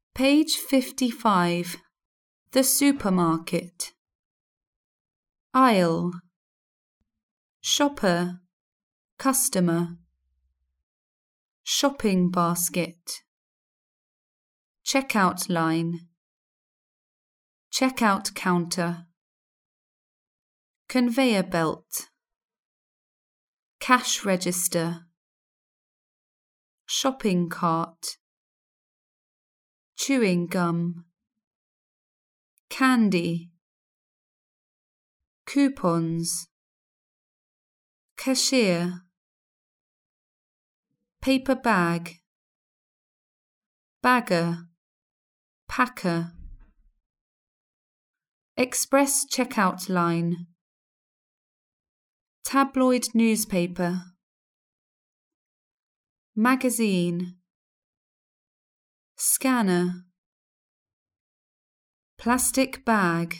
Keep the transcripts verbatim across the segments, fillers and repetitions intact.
Page fifty-five. The supermarket. Aisle. Shopper, customer. Shopping basket. Checkout line. Checkout counter. Conveyor belt. Cash register. Shopping cart. Chewing gum. Candy. Coupons. Cashier. Paper bag. Bagger. Packer. Express checkout line. Tabloid newspaper. Magazine. Scanner. Plastic bag.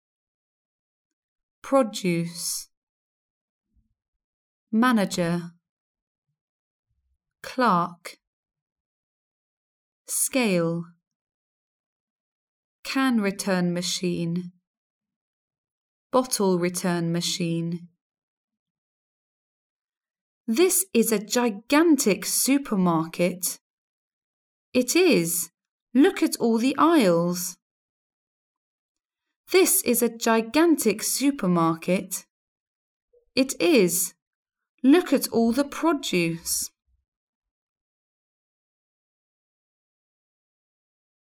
Produce. Manager. Clerk. Scale. Can return machine. Bottle return machine. This is a gigantic supermarket. It is. Look at all the aisles. This is a gigantic supermarket. It is. Look at all the produce.